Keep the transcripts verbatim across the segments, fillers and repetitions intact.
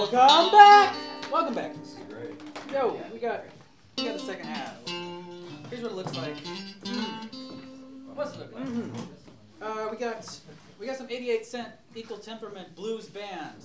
Welcome back! Welcome back. This is great. Yo, we got we got the second half. Here's what it looks like. What's it look like? Mm-hmm. Uh, we got we got some eighty-eight cent Equal Temperament blues band.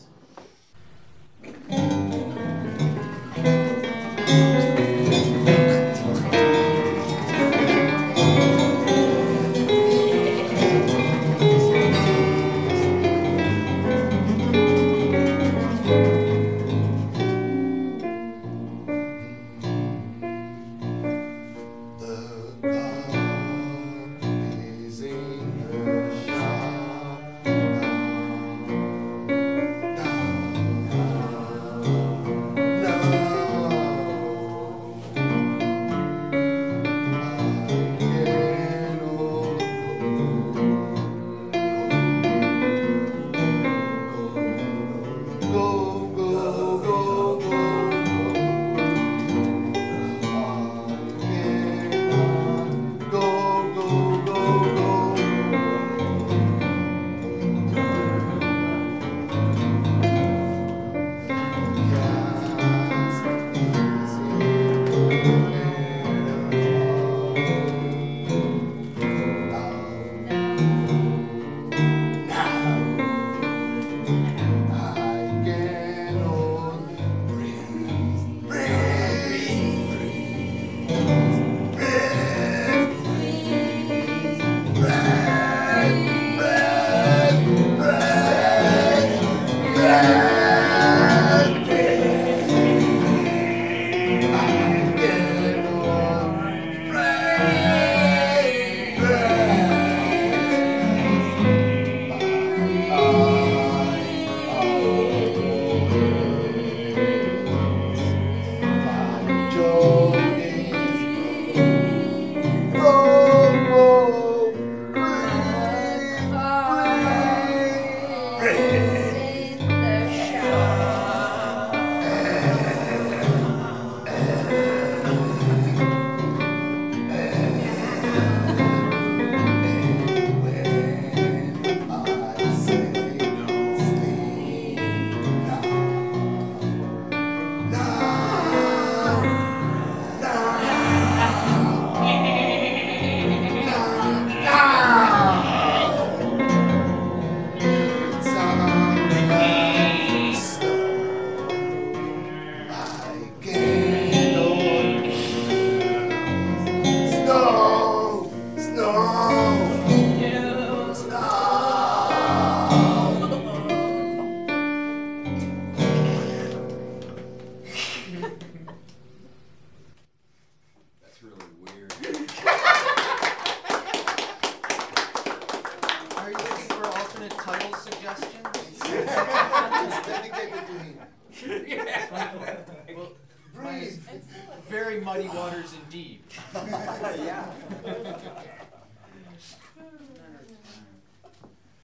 That's really weird. Are you looking for alternate title suggestions? Well, Breathe. very muddy waters indeed. Yeah.